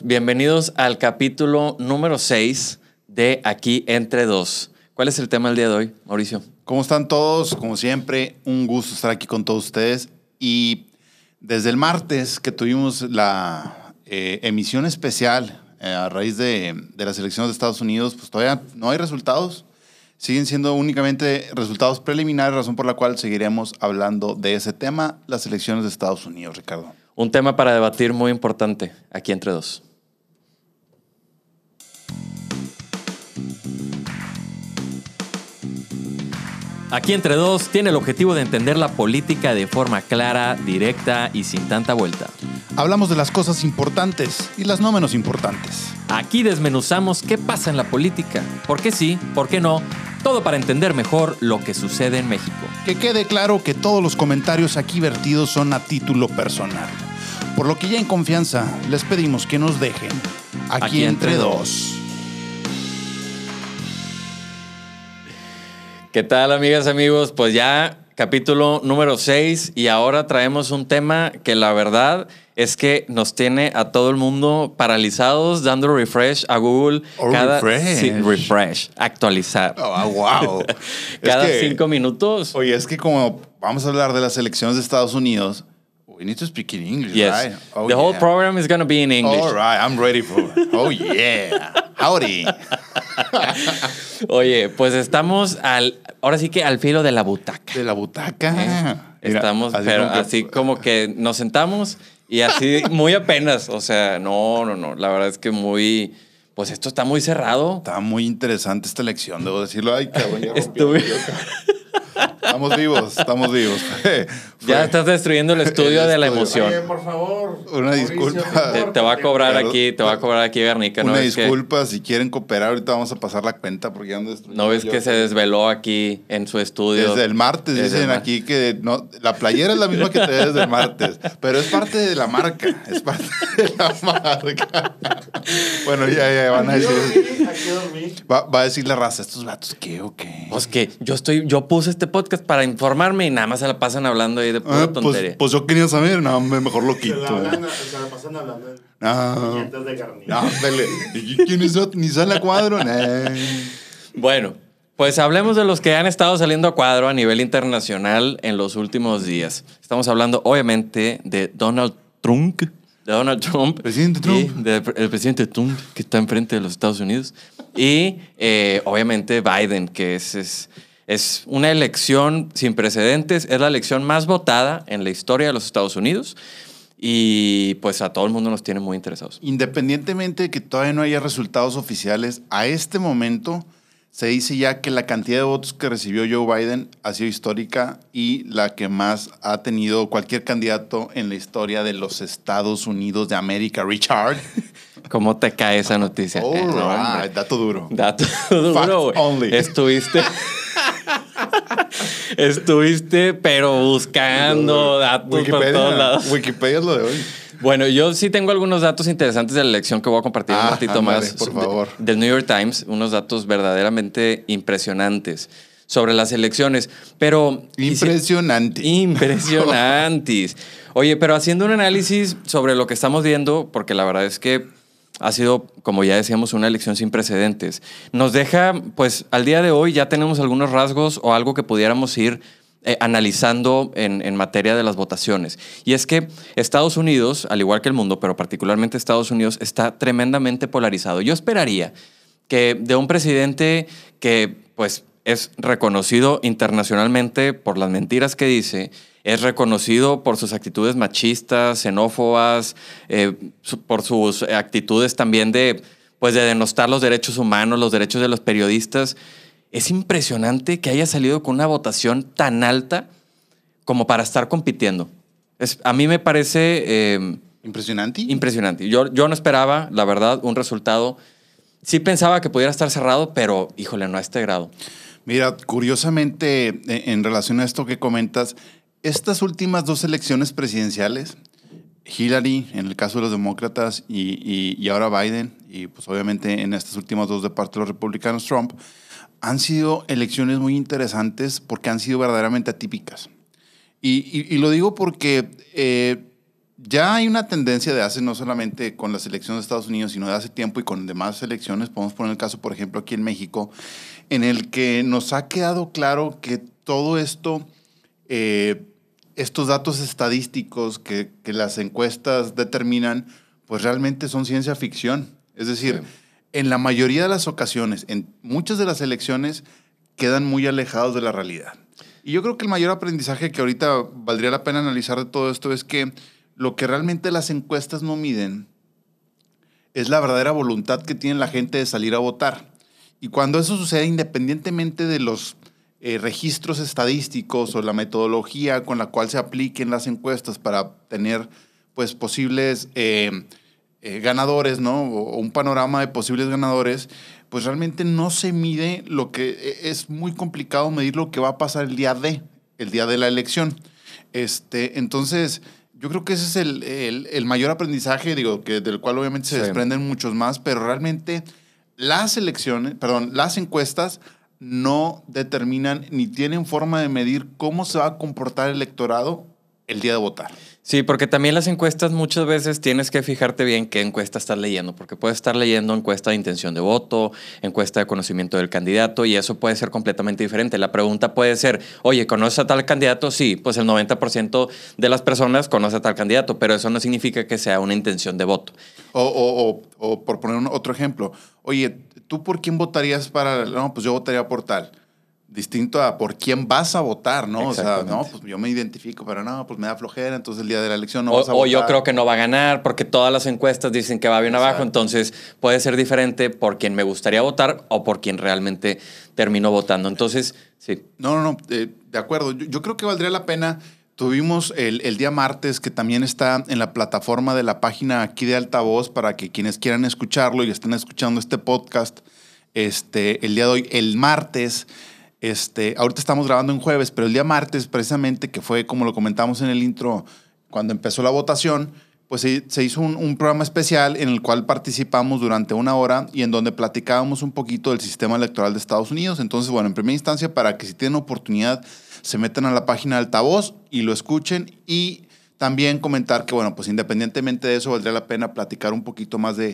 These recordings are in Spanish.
Bienvenidos al capítulo número 6 de Aquí Entre Dos. ¿Cuál es el tema del día de hoy, Mauricio? ¿Cómo están todos? Como siempre, un gusto estar aquí con todos ustedes. Y desde el martes que tuvimos la emisión especial a raíz de las elecciones de Estados Unidos, pues todavía no hay resultados. Siguen siendo únicamente resultados preliminares, razón por la cual seguiremos hablando de ese tema, las elecciones de Estados Unidos, Ricardo. Un tema para debatir muy importante, Aquí Entre Dos. Aquí Entre Dos tiene el objetivo de entender la política de forma clara, directa y sin tanta vuelta. Hablamos de las cosas importantes y las no menos importantes. Aquí desmenuzamos qué pasa en la política, por qué sí, por qué no, todo para entender mejor lo que sucede en México. Que quede claro que todos los comentarios aquí vertidos son a título personal. Por lo que ya en confianza les pedimos que nos dejen aquí entre dos. ¿Qué tal, amigas, amigos? Pues ya capítulo número 6 y ahora traemos un tema que la verdad es que nos tiene a todo el mundo paralizados, dando refresh a Google. Refresh, actualizar. Oh, wow. Cada 5 minutos. Oye, es que como vamos a hablar de las elecciones de Estados Unidos, we need to speak in English, Yes. right? Oh, The whole program is going to be in English. All right, I'm ready for it. Oh, yeah. Howdy. Oye, pues estamos ahora sí que al filo de la butaca. De la butaca. Mira, estamos, así pero como que- así como que nos sentamos y así muy apenas. O sea, no. La verdad es que pues esto está muy cerrado. Está muy interesante esta elección, debo decirlo. Ay, cabrón, ya Estuve- rompí. Estamos vivos. Ya estás destruyendo el estudio de la emoción. Oye, por favor. Una disculpa. Te va a cobrar Claro. aquí, Garnica. Una ¿No ves que, disculpa, si quieren cooperar, ahorita vamos a pasar la cuenta porque ya han destruido. ¿no ves que se desveló aquí en su estudio? Desde el martes Desde dicen el mar- aquí que no, la playera es la misma que te da desde el martes, pero es parte de la marca, es parte de la marca. Bueno, ya van a decir, Aquí dormí. va a decir la raza, estos vatos, ¿qué o qué? Pues que yo puse este podcast para informarme y nada más se la pasan hablando ahí de pura tontería. Pues yo quería saber, no, mejor lo Se quito. la pasan hablando de No, billetes de carnita. no, vele. ¿Y quién es otro? Ni sale a cuadro, nah. Bueno, pues hablemos de los que han estado saliendo a cuadro a nivel internacional en los últimos días. Estamos hablando, obviamente, de Donald Trump. Presidente Trump. Y el presidente Trump, que está enfrente de los Estados Unidos. Y, obviamente, Biden, que es una elección sin precedentes. Es la elección más votada en la historia de los Estados Unidos. Y, pues, a todo el mundo nos tiene muy interesados. Independientemente de que todavía no haya resultados oficiales, a este momento se dice ya que la cantidad de votos que recibió Joe Biden ha sido histórica y la que más ha tenido cualquier candidato en la historia de los Estados Unidos de América, Richard. ¿Cómo te cae esa noticia? All No, hombre. right, dato duro. Dato duro, güey. only. Estuviste, pero buscando datos por todos lados. Wikipedia es lo de hoy. Bueno, yo sí tengo algunos datos interesantes de la elección que voy a compartir un ratito ándale, más. por favor. Del New York Times, unos datos verdaderamente impresionantes sobre las elecciones. Pero Impresionante. impresionantes. Oye, pero haciendo un análisis sobre lo que estamos viendo, porque la verdad es que ha sido, como ya decíamos, una elección sin precedentes. Nos deja, pues, al día de hoy ya tenemos algunos rasgos o algo que pudiéramos ir analizando en materia de las votaciones. Y es que Estados Unidos, al igual que el mundo, pero particularmente Estados Unidos, está tremendamente polarizado. Yo esperaría que de un presidente que, pues, es reconocido internacionalmente por las mentiras que dice, es reconocido por sus actitudes machistas, xenófobas, por sus actitudes también de denostar los derechos humanos, los derechos de los periodistas. Es impresionante que haya salido con una votación tan alta como para estar compitiendo. A mí me parece Impresionante. impresionante. Yo no esperaba, la verdad, un resultado. Sí pensaba que pudiera estar cerrado, pero, híjole, no a este grado. Mira, curiosamente, en relación a esto que comentas, estas últimas 2 elecciones presidenciales, Hillary, en el caso de los demócratas, y ahora Biden, y pues obviamente en estas últimas 2 de parte de los republicanos, Trump, han sido elecciones muy interesantes porque han sido verdaderamente atípicas. Y lo digo porque ya hay una tendencia de hace, no solamente con las elecciones de Estados Unidos, sino de hace tiempo y con demás elecciones. Podemos poner el caso, por ejemplo, aquí en México, en el que nos ha quedado claro que todo esto, estos datos estadísticos que las encuestas determinan, pues realmente son ciencia ficción. Es decir, en la mayoría de las ocasiones, en muchas de las elecciones, quedan muy alejados de la realidad. Y yo creo que el mayor aprendizaje que ahorita valdría la pena analizar de todo esto es que lo que realmente las encuestas no miden es la verdadera voluntad que tiene la gente de salir a votar. Y cuando eso sucede, independientemente de los registros estadísticos o la metodología con la cual se apliquen las encuestas para tener pues, posibles ganadores, ¿no? O un panorama de posibles ganadores, pues realmente no se mide lo que es muy complicado medir lo que va a pasar el día de la elección. Entonces, yo creo que ese es el mayor aprendizaje, del cual obviamente se desprenden muchos más, pero realmente las encuestas no determinan ni tienen forma de medir cómo se va a comportar el electorado el día de votar. Sí, porque también las encuestas muchas veces tienes que fijarte bien qué encuesta estás leyendo, porque puedes estar leyendo encuesta de intención de voto, encuesta de conocimiento del candidato, y eso puede ser completamente diferente. La pregunta puede ser, oye, ¿conoces a tal candidato? Sí, pues el 90% de las personas conoce a tal candidato, pero eso no significa que sea una intención de voto. O por poner otro ejemplo, oye, ¿tú por quién votarías para...? No, pues yo votaría por tal. Distinto a por quién vas a votar, ¿no? O sea, no, pues yo me identifico, pero no, pues me da flojera, entonces el día de la elección no vas a votar. O yo creo que no va a ganar porque todas las encuestas dicen que va bien abajo, entonces puede ser diferente por quien me gustaría votar o por quien realmente terminó votando. Entonces, sí. No, de acuerdo. Yo creo que valdría la pena. Tuvimos el día martes, que también está en la plataforma de la página aquí de Altavoz, para que quienes quieran escucharlo y estén escuchando este podcast, el día de hoy, el martes. Ahorita estamos grabando en jueves, pero el día martes, precisamente, que fue como lo comentamos en el intro, cuando empezó la votación, pues se hizo un programa especial en el cual participamos durante 1 hora y en donde platicábamos un poquito del sistema electoral de Estados Unidos. Entonces, bueno, en primera instancia, para que si tienen oportunidad, se metan a la página de Altavoz y lo escuchen. Y también comentar que, bueno, pues independientemente de eso, valdría la pena platicar un poquito más de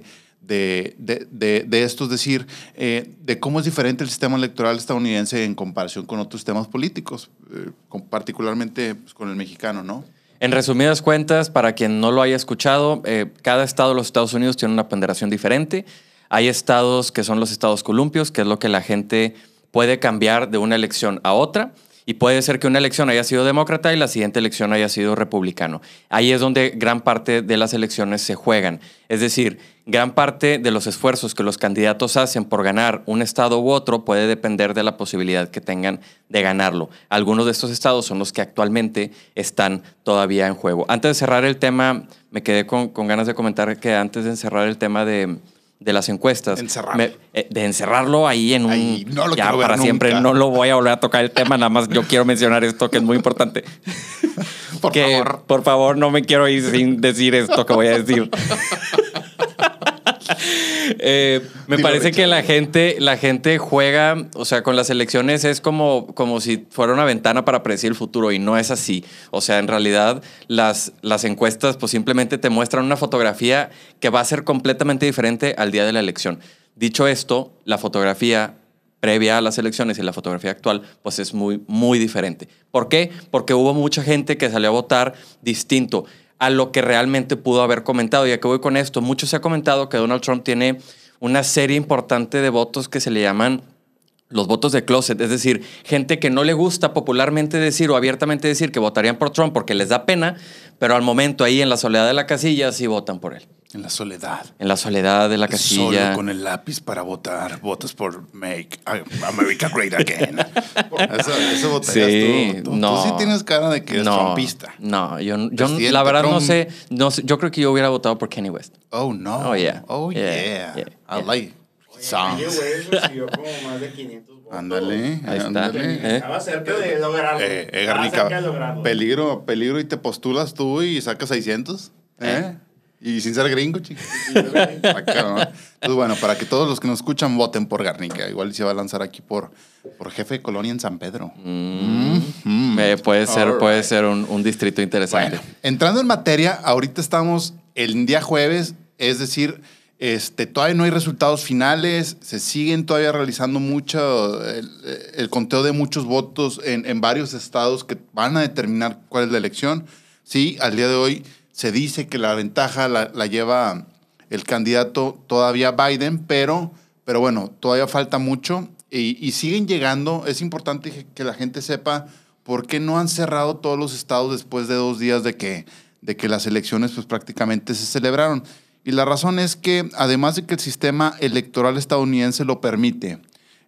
esto, es decir, de cómo es diferente el sistema electoral estadounidense en comparación con otros temas políticos, particularmente pues, con el mexicano, ¿no? En resumidas cuentas, para quien no lo haya escuchado, cada estado de los Estados Unidos tiene una ponderación diferente. Hay estados que son los estados columpios, que es lo que la gente puede cambiar de una elección a otra. Y puede ser que una elección haya sido demócrata y la siguiente elección haya sido republicano. Ahí es donde gran parte de las elecciones se juegan. Es decir, gran parte de los esfuerzos que los candidatos hacen por ganar un estado u otro puede depender de la posibilidad que tengan de ganarlo. Algunos de estos estados son los que actualmente están todavía en juego. Antes de cerrar el tema, me quedé con ganas de comentar que antes de cerrar el tema de las encuestas. De encerrarlo ahí en un... Ahí, no lo ya quiero ver para nunca. siempre, no lo voy a volver a tocar el tema, nada más yo quiero mencionar esto que es muy importante. Por favor, no me quiero ir sin decir esto que voy a decir. Me parece que la gente juega, o sea, con las elecciones es como si fuera una ventana para predecir el futuro y no es así. O sea, en realidad las encuestas pues simplemente te muestran una fotografía que va a ser completamente diferente al día de la elección. Dicho esto, la fotografía previa a las elecciones y la fotografía actual pues es muy, muy diferente. ¿Por qué? Porque hubo mucha gente que salió a votar distinto a lo que realmente pudo haber comentado. Y a qué voy con esto, mucho se ha comentado que Donald Trump tiene una serie importante de votos que se le llaman los votos de closet, es decir, gente que no le gusta popularmente decir o abiertamente decir que votarían por Trump porque les da pena, pero al momento ahí en la soledad de la casilla sí votan por él. En la soledad. En la soledad de la casilla. Solo con el lápiz para votar. Votas por Make America Great Again. Eso votarías sí, tú. No, tú sí tienes cara de que eres trumpista. No, yo la verdad no sé. Yo creo que yo hubiera votado por Kanye West. Oh, no. Oh, yeah. Oh, yeah. I like songs. Kanye West recibió como más de 500 votos. Ándale, Ahí está. ándale. Estaba cerca de lograrlo. Estaba cerca de lograrlo. Peligro y te postulas tú y sacas 600. Y sin ser gringo, chicos. Entonces, bueno, para que todos los que nos escuchan voten por Garnica. Igual se va a lanzar aquí por jefe de colonia en San Pedro. Puede ser un distrito interesante. Bueno, entrando en materia, ahorita estamos el día jueves, es decir, todavía no hay resultados finales, se siguen todavía realizando mucho el conteo de muchos votos en varios estados que van a determinar cuál es la elección. Sí, al día de hoy se dice que la ventaja la lleva el candidato todavía Biden, pero bueno, todavía falta mucho y siguen llegando. Es importante que la gente sepa por qué no han cerrado todos los estados después de 2 días de que las elecciones pues prácticamente se celebraron. Y la razón es que, además de que el sistema electoral estadounidense lo permite,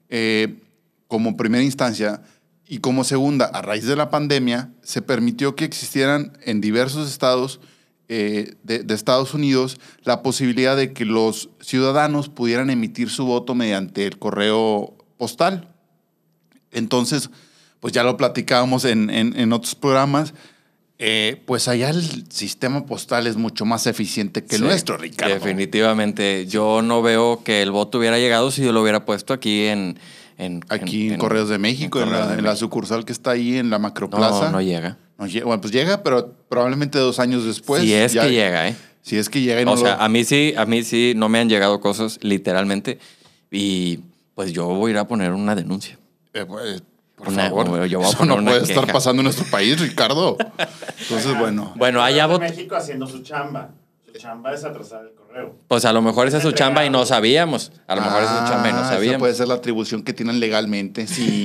como primera instancia, y como segunda, a raíz de la pandemia, se permitió que existieran en diversos estados de Estados Unidos la posibilidad de que los ciudadanos pudieran emitir su voto mediante el correo postal. Entonces, pues ya lo platicábamos en otros programas, pues allá el sistema postal es mucho más eficiente que el nuestro, Ricardo. Definitivamente. Yo no veo que el voto hubiera llegado si yo lo hubiera puesto aquí en Correos de México, en la sucursal que está ahí en la Macroplaza. No llega. Bueno, pues llega, pero probablemente 2 años después. Si es que llega, ¿eh? Si es que llega. A mí sí no me han llegado cosas, literalmente. Y pues yo voy a ir a poner una denuncia. Por favor, yo voy a poner no puede queja. Estar pasando en nuestro país, Ricardo. Entonces, bueno. Bueno, allá México haciendo su chamba. Su chamba es atrasar el correo. Pues a lo mejor esa es su chamba y no sabíamos. A lo mejor esa es su chamba y no sabíamos. Esa puede ser la atribución que tienen legalmente. Sí,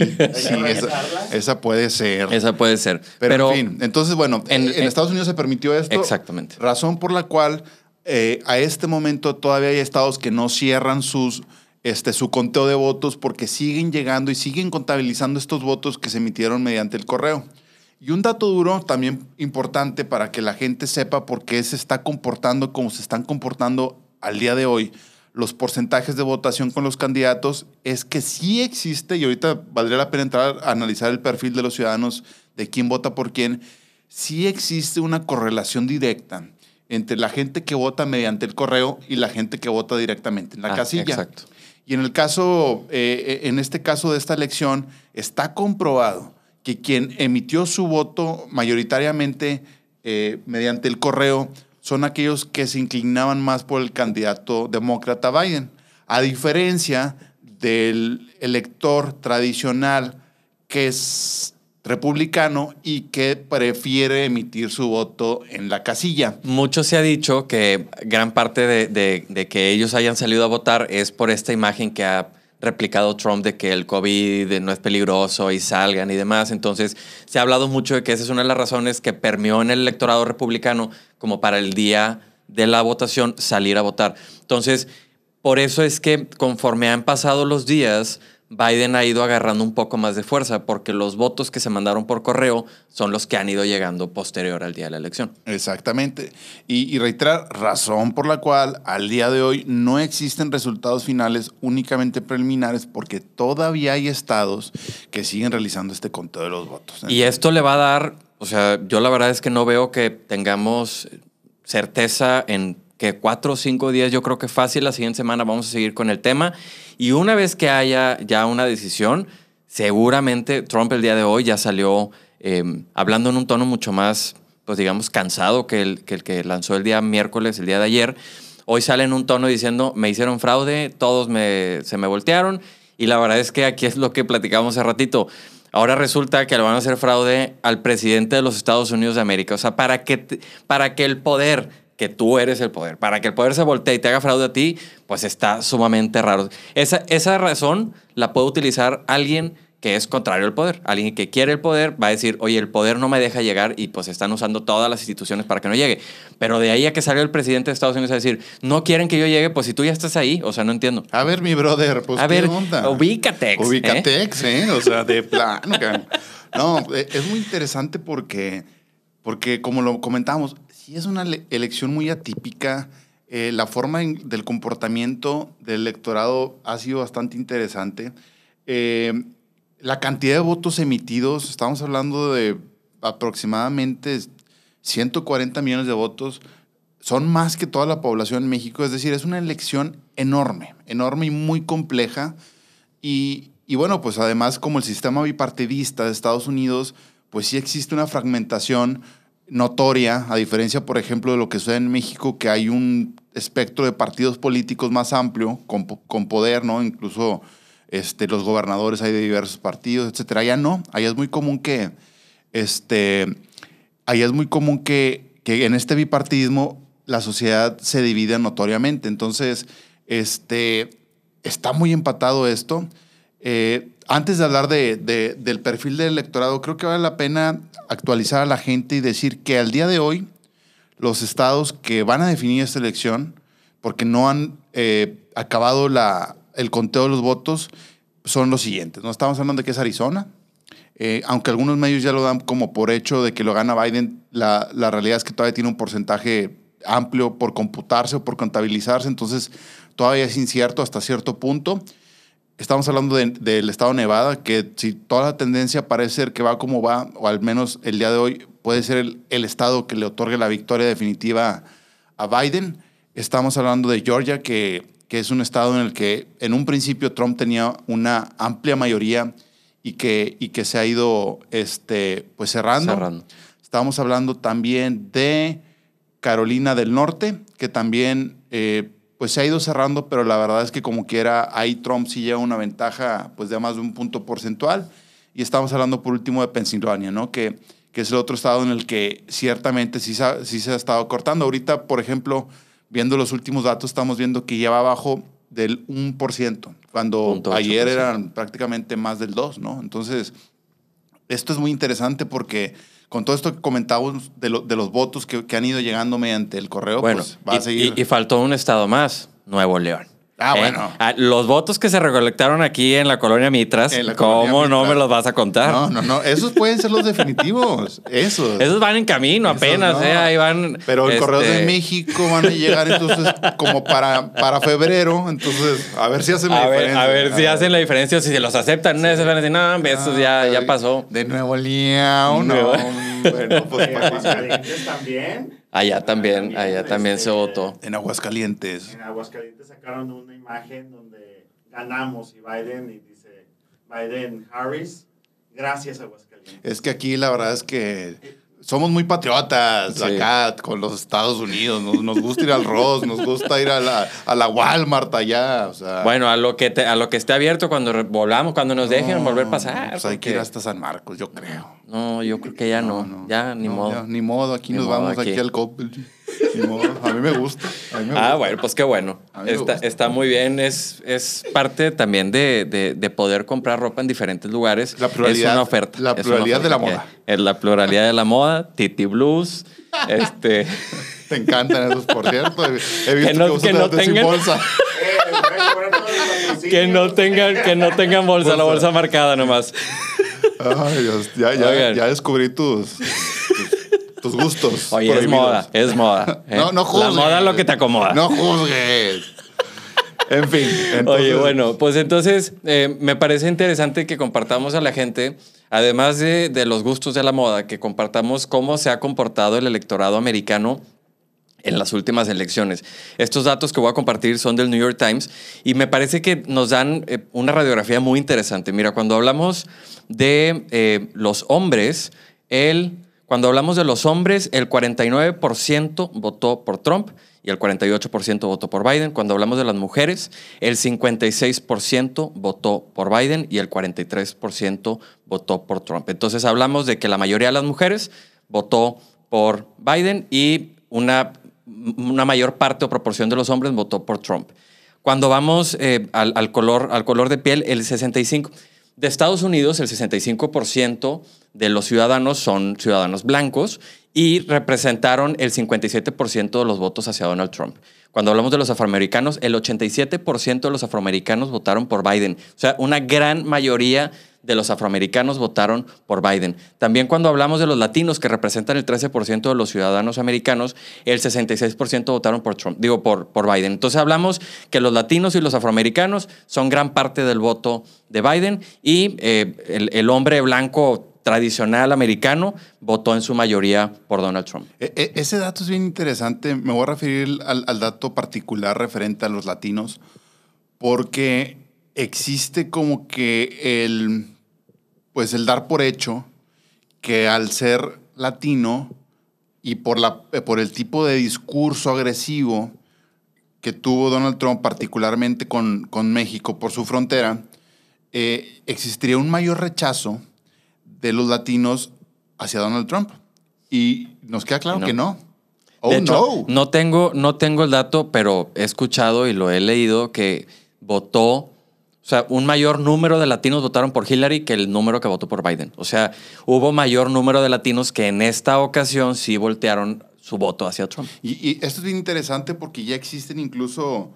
esa puede ser. Esa puede ser. Pero en fin, entonces, bueno, en Estados Unidos se permitió esto. Exactamente. Razón por la cual a este momento todavía hay estados que no cierran su conteo de votos porque siguen llegando y siguen contabilizando estos votos que se emitieron mediante el correo. Y un dato duro también importante para que la gente sepa por qué se está comportando como se están comportando al día de hoy los porcentajes de votación con los candidatos, es que sí existe, y ahorita valdría la pena entrar a analizar el perfil de los ciudadanos, de quién vota por quién, sí existe una correlación directa entre la gente que vota mediante el correo y la gente que vota directamente en la casilla. Exacto. Y en este caso de esta elección, está comprobado que quien emitió su voto mayoritariamente mediante el correo son aquellos que se inclinaban más por el candidato demócrata Biden, a diferencia del elector tradicional que es republicano y que prefiere emitir su voto en la casilla. Mucho se ha dicho que gran parte de que ellos hayan salido a votar es por esta imagen que ha replicado Trump de que el COVID no es peligroso y salgan y demás. Entonces, se ha hablado mucho de que esa es una de las razones que permeó en el electorado republicano como para el día de la votación salir a votar. Entonces, por eso es que conforme han pasado los días, Biden ha ido agarrando un poco más de fuerza porque los votos que se mandaron por correo son los que han ido llegando posterior al día de la elección. Exactamente. Y reiterar, razón por la cual al día de hoy no existen resultados finales, únicamente preliminares, porque todavía hay estados que siguen realizando este conteo de los votos. Y esto le va a dar, o sea, yo la verdad es que no veo que tengamos certeza en que 4 o 5 días, yo creo que fácil, la siguiente semana vamos a seguir con el tema. Y una vez que haya ya una decisión, seguramente Trump el día de hoy ya salió hablando en un tono mucho más, pues digamos, cansado que el que lanzó el día miércoles, el día de ayer. Hoy sale en un tono diciendo, me hicieron fraude, todos se me voltearon. Y la verdad es que aquí es lo que platicábamos hace ratito. Ahora resulta que le van a hacer fraude al presidente de los Estados Unidos de América. O sea, para que el poder, que tú eres el poder, para que el poder se voltee y te haga fraude a ti, pues está sumamente raro. Esa razón la puede utilizar alguien que es contrario al poder. Alguien que quiere el poder va a decir, oye, el poder no me deja llegar y pues están usando todas las instituciones para que no llegue. Pero de ahí a que salió el presidente de Estados Unidos a decir, no quieren que yo llegue, pues si tú ya estás ahí, o sea, no entiendo. A ver, mi brother, pues a ver, onda. Ubícatex. O sea, de plano. No, es muy interesante porque como lo comentamos, sí es una elección muy atípica. La forma del comportamiento del electorado ha sido bastante interesante. La cantidad de votos emitidos, estamos hablando de aproximadamente 140 millones de votos, son más que toda la población en México. Es decir, es una elección enorme, enorme y muy compleja. Y bueno, pues además, como el sistema bipartidista de Estados Unidos, pues sí existe una fragmentación notoria, a diferencia, por ejemplo, de lo que sucede en México, que hay un espectro de partidos políticos más amplio, con poder, ¿no? Incluso los gobernadores hay de diversos partidos, etcétera. Allá no, allá es muy común que, en este bipartidismo la sociedad se divide notoriamente. Entonces, está muy empatado esto. Antes de hablar del perfil del electorado, creo que vale la pena actualizar a la gente y decir que al día de hoy los estados que van a definir esta elección, porque no han acabado el conteo de los votos, son los siguientes. No estamos hablando de que es Arizona, aunque algunos medios ya lo dan como por hecho de que lo gana Biden, la realidad es que todavía tiene un porcentaje amplio por computarse o por contabilizarse, entonces todavía es incierto hasta cierto punto. Estamos hablando del estado de Nevada, que si toda la tendencia parece ser que va como va, o al menos el día de hoy puede ser el estado que le otorgue la victoria definitiva a Biden. Estamos hablando de Georgia, que es un estado en el que en un principio Trump tenía una amplia mayoría y que se ha ido pues cerrando. Estamos hablando también de Carolina del Norte, que también pues se ha ido cerrando, pero la verdad es que como quiera, ahí Trump sí lleva una ventaja pues de más de un punto porcentual. Y estamos hablando por último de Pensilvania, ¿no? Que es el otro estado en el que ciertamente sí se ha estado cortando. Ahorita, por ejemplo, viendo los últimos datos, estamos viendo que ya va abajo del 1%, cuando ayer eran prácticamente más del 2%, ¿no? Entonces, esto es muy interesante porque con todo esto que comentábamos de los votos que han ido llegando mediante el correo, bueno, pues va a seguir. Y faltó un estado más, Nuevo León. Bueno. Los votos que se recolectaron aquí en la colonia Mitras, ¿cómo no me los vas a contar? No. Esos pueden ser los definitivos. Esos van en camino apenas, ahí van. Pero el Correo de México van a llegar entonces como para febrero. Entonces, a ver si hacen la diferencia. A ver si hacen la diferencia, si se los aceptan. No, se van a decir, no, eso ya pasó. De Nuevo León, no. Bueno, pues ¿En Aguascalientes también? Allá también se votó. En Aguascalientes. En Aguascalientes sacaron una imagen donde ganamos y dice Biden-Harris, gracias Aguascalientes. Es que aquí la verdad es que somos muy patriotas acá con los Estados Unidos. Nos gusta ir al Ross, nos gusta ir a la Walmart allá. O sea, bueno, a lo que esté abierto cuando volvamos, cuando nos dejen volver a pasar. Pues hay que ir hasta San Marcos, yo creo. No, yo creo que ya no. Ya, ni modo. Ya, ni modo, aquí nos vamos aquí al Coppel. Ni modo. A mí me gusta. Bueno, pues qué bueno. Está muy bien. Es parte también de poder comprar ropa en diferentes lugares. La pluralidad, es una oferta. La pluralidad de la moda. Es la pluralidad de la moda. Titi Blues. Te encantan esos, por cierto. He visto que no tengan sin bolsa. que no tengan bolsa, la bolsa marcada nomás. Ay, Dios, ya descubrí tus gustos. Oye, prohibidos. es moda. No juzgues. La moda es lo que te acomoda. No juzgues. En fin. Entonces... Oye, bueno, pues entonces me parece interesante que compartamos a la gente, además de los gustos de la moda, que compartamos cómo se ha comportado el electorado americano en las últimas elecciones. Estos datos que voy a compartir son del New York Times y me parece que nos dan una radiografía muy interesante. Mira, cuando hablamos de los hombres, cuando hablamos de los hombres, el 49% votó por Trump y el 48% votó por Biden. Cuando hablamos de las mujeres, el 56% votó por Biden y el 43% votó por Trump. Entonces hablamos de que la mayoría de las mujeres votó por Biden y una mayor parte o proporción de los hombres votó por Trump. Cuando vamos al color de piel, el 65%. De Estados Unidos, el 65% de los ciudadanos son ciudadanos blancos y representaron el 57% de los votos hacia Donald Trump. Cuando hablamos de los afroamericanos, el 87% de los afroamericanos votaron por Biden. O sea, una gran mayoría de los afroamericanos votaron por Biden. También cuando hablamos de los latinos, que representan el 13% de los ciudadanos americanos, el 66% votaron por Trump, por Biden. Entonces hablamos que los latinos y los afroamericanos son gran parte del voto de Biden y el hombre blanco tradicional americano votó en su mayoría por Donald Trump. Ese dato es bien interesante. Me voy a referir al dato particular referente a los latinos, porque existe como que el dar por hecho que al ser latino y por el tipo de discurso agresivo que tuvo Donald Trump, particularmente con México por su frontera, existiría un mayor rechazo de los latinos hacia Donald Trump. Y nos queda claro que no. De hecho, no tengo el dato, pero he escuchado y lo he leído que votó, o sea, un mayor número de latinos votaron por Hillary que el número que votó por Biden. O sea, hubo mayor número de latinos que en esta ocasión sí voltearon su voto hacia Trump. Y esto es bien interesante porque ya existen incluso,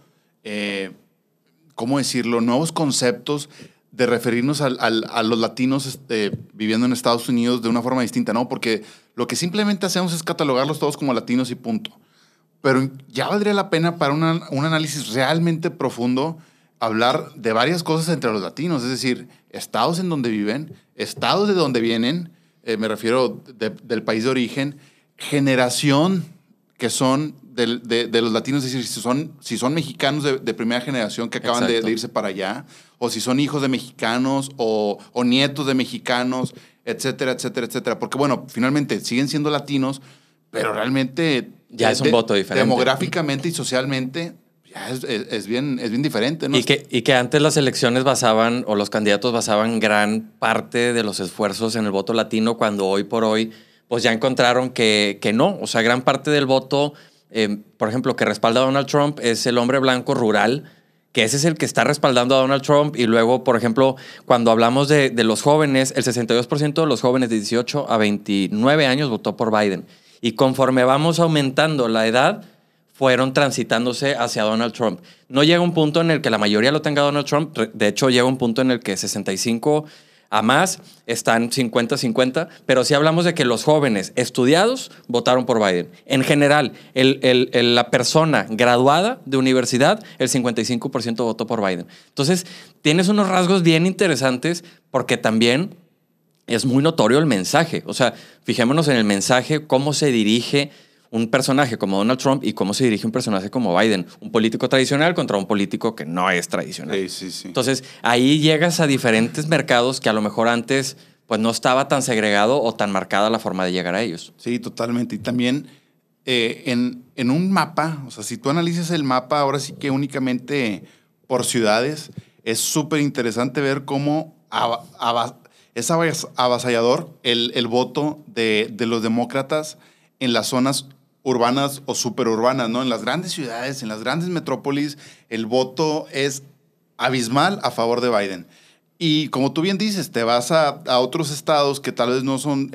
¿cómo decirlo?, nuevos conceptos de referirnos a los latinos viviendo en Estados Unidos de una forma distinta, ¿no? Porque lo que simplemente hacemos es catalogarlos todos como latinos y punto. Pero ya valdría la pena para un análisis realmente profundo hablar de varias cosas entre los latinos, es decir, estados en donde viven, estados de donde vienen, me refiero del país de origen, generación que son de los latinos, es decir, si son mexicanos de primera generación que acaban de irse para allá, o si son hijos de mexicanos o nietos de mexicanos, etcétera, etcétera, etcétera. Porque, bueno, finalmente siguen siendo latinos, pero realmente ya es un voto diferente. Demográficamente y socialmente ya es bien diferente, ¿no? Y que antes las elecciones basaban, o los candidatos basaban gran parte de los esfuerzos en el voto latino, cuando hoy por hoy pues ya encontraron que no. O sea, gran parte del voto, por ejemplo, que respalda a Donald Trump es el hombre blanco rural, que ese es el que está respaldando a Donald Trump. Y luego, por ejemplo, cuando hablamos de los jóvenes, el 62% de los jóvenes de 18 a 29 años votó por Biden. Y conforme vamos aumentando la edad, fueron transitándose hacia Donald Trump. No llega un punto en el que la mayoría lo tenga Donald Trump. De hecho, llega un punto en el que 65 a más están 50-50, pero sí hablamos de que los jóvenes estudiados votaron por Biden. En general, la persona graduada de universidad, el 55% votó por Biden. Entonces, tienes unos rasgos bien interesantes porque también es muy notorio el mensaje. O sea, fijémonos en el mensaje, cómo se dirige un personaje como Donald Trump y cómo se dirige un personaje como Biden. Un político tradicional contra un político que no es tradicional. Sí. Entonces, ahí llegas a diferentes mercados que a lo mejor antes pues no estaba tan segregado o tan marcada la forma de llegar a ellos. Sí, totalmente. Y también en un mapa, o sea, si tú analizas el mapa ahora sí que únicamente por ciudades, es súper interesante ver cómo es avasallador el voto de los demócratas en las zonas urbanas o superurbanas, ¿no? En las grandes ciudades, en las grandes metrópolis, el voto es abismal a favor de Biden. Y como tú bien dices, te vas a otros estados que tal vez no son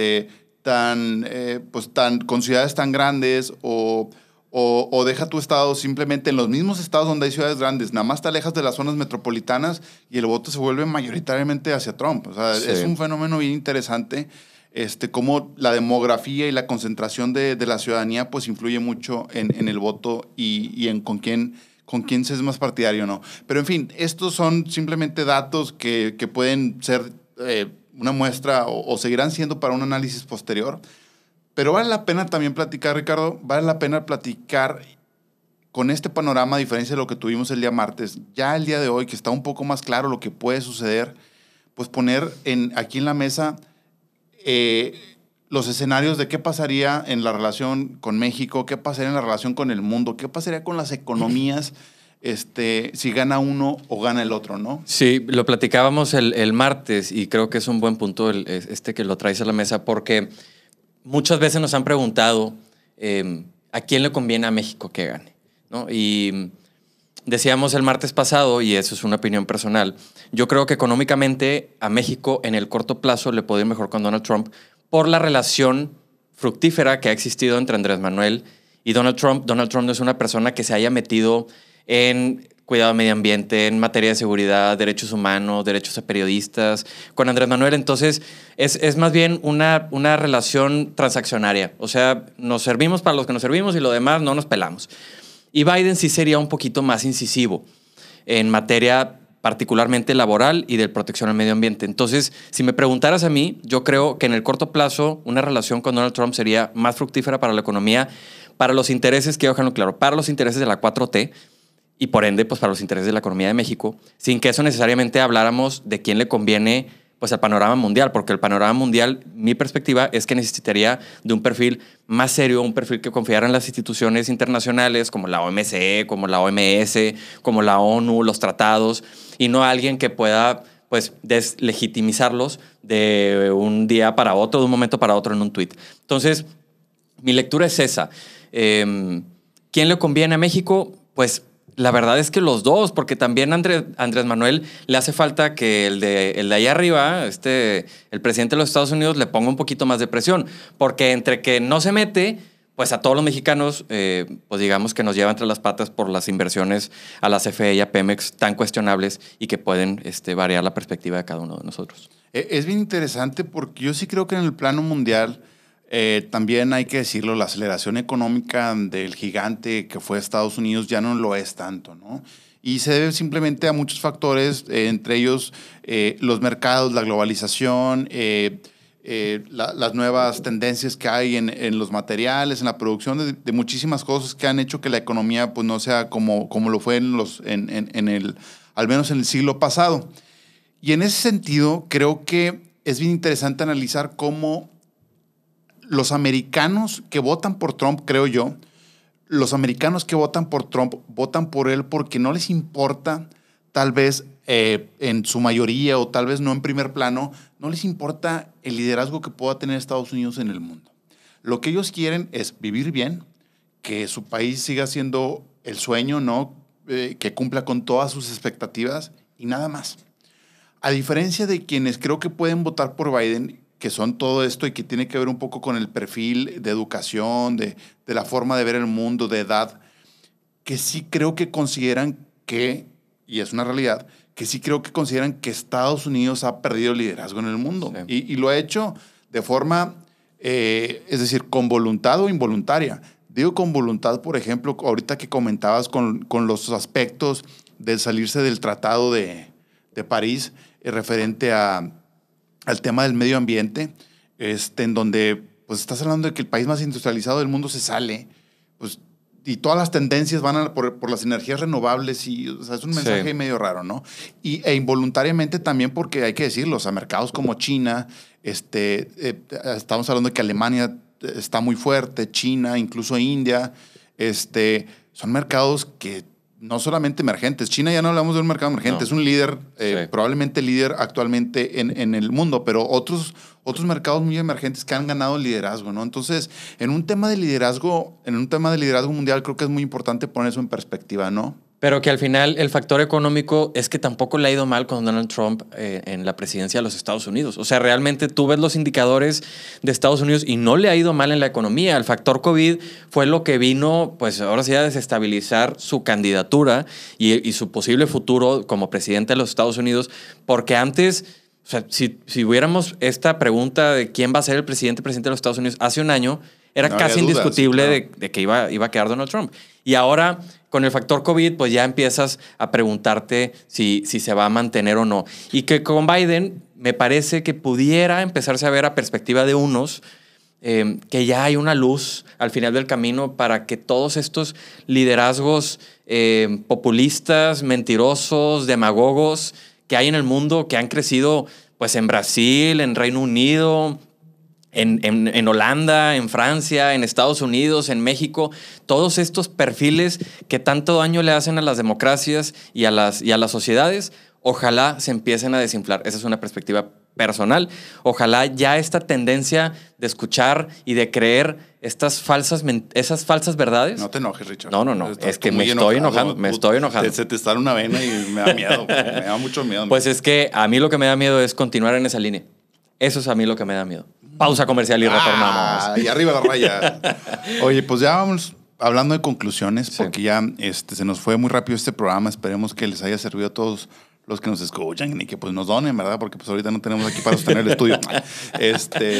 con ciudades tan grandes o deja tu estado simplemente en los mismos estados donde hay ciudades grandes, nada más te alejas de las zonas metropolitanas y el voto se vuelve mayoritariamente hacia Trump. O sea, sí. Es un fenómeno bien interesante. Cómo la demografía y la concentración de la ciudadanía pues influye mucho en el voto y en con quién se es más partidario o no. Pero en fin, estos son simplemente datos que pueden ser una muestra o seguirán siendo para un análisis posterior. Pero vale la pena también platicar, Ricardo, vale la pena platicar con este panorama, a diferencia de lo que tuvimos el día martes. Ya el día de hoy, que está un poco más claro lo que puede suceder, pues poner aquí en la mesa los escenarios de qué pasaría en la relación con México, qué pasaría en la relación con el mundo, qué pasaría con las economías si gana uno o gana el otro, ¿no? Sí, lo platicábamos el martes y creo que es un buen punto que lo traes a la mesa porque muchas veces nos han preguntado a quién le conviene a México que gane, ¿no? Y decíamos el martes pasado, y eso es una opinión personal, yo creo que económicamente a México en el corto plazo le puede ir mejor con Donald Trump por la relación fructífera que ha existido entre Andrés Manuel y Donald Trump. Donald Trump no es una persona que se haya metido en cuidado del medio ambiente, en materia de seguridad, derechos humanos, derechos a periodistas. Con Andrés Manuel, entonces, es más bien una relación transaccionaria. O sea, nos servimos para los que nos servimos y lo demás no nos pelamos. Y Biden sí sería un poquito más incisivo en materia particularmente laboral y de protección al medio ambiente. Entonces, si me preguntaras a mí, yo creo que en el corto plazo una relación con Donald Trump sería más fructífera para la economía, para los intereses, quiero dejarlo claro, para los intereses de la 4T y por ende, pues para los intereses de la economía de México, sin que eso necesariamente habláramos de quién le conviene pues al panorama mundial, porque el panorama mundial, mi perspectiva es que necesitaría de un perfil más serio, un perfil que confiara en las instituciones internacionales como la OMC, como la OMS, como la ONU, los tratados, y no alguien que pueda pues deslegitimizarlos de un día para otro, de un momento para otro en un tuit. Entonces, mi lectura es esa. ¿Quién le conviene a México? Pues la verdad es que los dos, porque también Andrés Manuel le hace falta que el de ahí arriba, el presidente de los Estados Unidos, le ponga un poquito más de presión, porque entre que no se mete, pues a todos los mexicanos, pues digamos que nos lleva entre las patas por las inversiones a la CFE y a Pemex tan cuestionables y que pueden variar la perspectiva de cada uno de nosotros. Es bien interesante porque yo sí creo que en el plano mundial también hay que decirlo, la aceleración económica del gigante que fue Estados Unidos ya no lo es tanto, ¿no? Y se debe simplemente a muchos factores, entre ellos los mercados, la globalización, las nuevas tendencias que hay en los materiales, en la producción de muchísimas cosas que han hecho que la economía pues, no sea como lo fue al menos en el siglo pasado. Y en ese sentido, creo que es bien interesante analizar cómo los americanos que votan por Trump, creo yo, los americanos que votan por Trump votan por él porque no les importa, tal vez en su mayoría o tal vez no en primer plano, no les importa el liderazgo que pueda tener Estados Unidos en el mundo. Lo que ellos quieren es vivir bien, que su país siga siendo el sueño, ¿no? Que cumpla con todas sus expectativas y nada más. A diferencia de quienes creo que pueden votar por Biden, que son todo esto y que tiene que ver un poco con el perfil de educación, de la forma de ver el mundo, de edad, que sí creo que consideran que, y es una realidad, que sí creo que consideran que Estados Unidos ha perdido el liderazgo en el mundo. Sí. Y lo ha hecho de forma, es decir, con voluntad o involuntaria. Digo con voluntad, por ejemplo, ahorita que comentabas con los aspectos de salirse del Tratado de París referente al tema del medio ambiente, en donde pues estás hablando de que el país más industrializado del mundo se sale, pues, y todas las tendencias van por las energías renovables y o sea, es un mensaje medio raro, ¿no? E involuntariamente también porque hay que decirlo, o sea, mercados como China, estamos hablando de que Alemania está muy fuerte, China, incluso India, son mercados que no solamente emergentes. China ya no hablamos de un mercado emergente, es un líder, probablemente líder actualmente en el mundo, pero otros mercados muy emergentes que han ganado el liderazgo, ¿no? Entonces, en un tema de liderazgo mundial, creo que es muy importante poner eso en perspectiva, ¿no? Pero que al final el factor económico es que tampoco le ha ido mal con Donald Trump en la presidencia de los Estados Unidos. O sea, realmente tú ves los indicadores de Estados Unidos y no le ha ido mal en la economía. El factor COVID fue lo que vino, pues ahora sí, a desestabilizar su candidatura y su posible futuro como presidente de los Estados Unidos, porque antes, o sea, si hubiéramos esta pregunta de quién va a ser el presidente de los Estados Unidos hace un año, era casi indiscutible de que iba a quedar Donald Trump. Y ahora, con el factor COVID, pues ya empiezas a preguntarte si se va a mantener o no. Y que con Biden me parece que pudiera empezarse a ver a perspectiva de unos que ya hay una luz al final del camino para que todos estos liderazgos populistas, mentirosos, demagogos que hay en el mundo, que han crecido pues en Brasil, en Reino Unido, en Holanda, en Francia, en Estados Unidos, en México, todos estos perfiles que tanto daño le hacen a las democracias y a las sociedades, ojalá se empiecen a desinflar. Esa es una perspectiva personal. Ojalá ya esta tendencia de escuchar y de creer esas falsas verdades. No te enojes, Richard. No. Es que me estoy enojando. Se te está una vena y me da miedo. Me da mucho miedo. Pues es que a mí lo que me da miedo es continuar en esa línea. Eso es a mí lo que me da miedo. Pausa comercial y retornamos. Y arriba la raya. Oye, pues ya vamos hablando de conclusiones, porque ya se nos fue muy rápido este programa. Esperemos que les haya servido a todos los que nos escuchan y que pues nos donen, ¿verdad? Porque pues ahorita no tenemos aquí para sostener el estudio.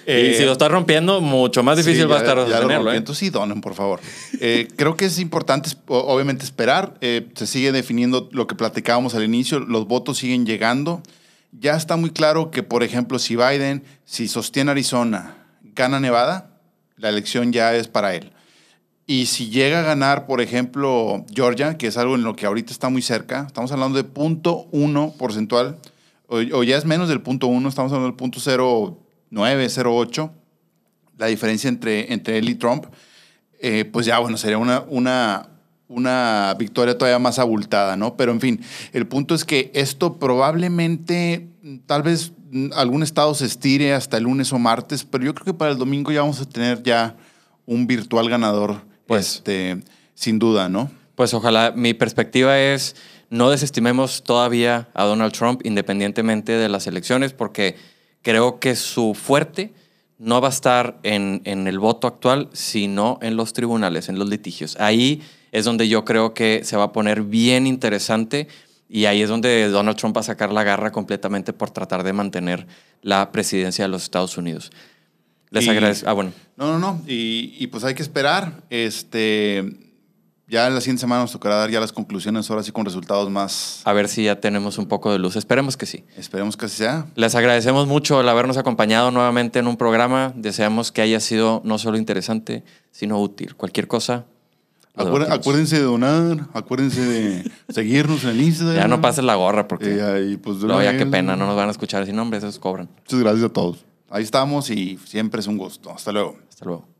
Y si lo está rompiendo, mucho más difícil va a estar sostenerlo. Entonces sí, donen, por favor. Creo que es importante, obviamente, esperar. Se sigue definiendo lo que platicábamos al inicio. Los votos siguen llegando. Ya está muy claro que, por ejemplo, si Biden, si sostiene Arizona, gana Nevada, la elección ya es para él. Y si llega a ganar, por ejemplo, Georgia, que es algo en lo que ahorita está muy cerca, estamos hablando de 0.1 porcentual, o ya es menos del 0.1, estamos hablando del 0.09, 0.8, la diferencia entre él y Trump, pues ya, bueno, sería una victoria todavía más abultada, ¿no? Pero, en fin, el punto es que esto probablemente, tal vez algún estado se estire hasta el lunes o martes, pero yo creo que para el domingo ya vamos a tener ya un virtual ganador, pues, sin duda, ¿no? Pues ojalá. Mi perspectiva es no desestimemos todavía a Donald Trump independientemente de las elecciones, porque creo que su fuerte no va a estar en el voto actual, sino en los tribunales, en los litigios. Ahí es donde yo creo que se va a poner bien interesante y ahí es donde Donald Trump va a sacar la garra completamente por tratar de mantener la presidencia de los Estados Unidos. Les agradezco. Bueno. No. Y pues hay que esperar. Ya en la siguiente semana nos tocará dar ya las conclusiones, ahora sí con resultados más... A ver si ya tenemos un poco de luz. Esperemos que sí. Esperemos que así sea. Les agradecemos mucho el habernos acompañado nuevamente en un programa. Deseamos que haya sido no solo interesante, sino útil. Cualquier cosa. Acuérdense de donar, acuérdense de seguirnos en el Instagram. Ya no pases la gorra porque pues, no, ya qué pena, no nos van a escuchar sin nombre, esos cobran. Muchas gracias a todos. Ahí estamos y siempre es un gusto. Hasta luego. Hasta luego.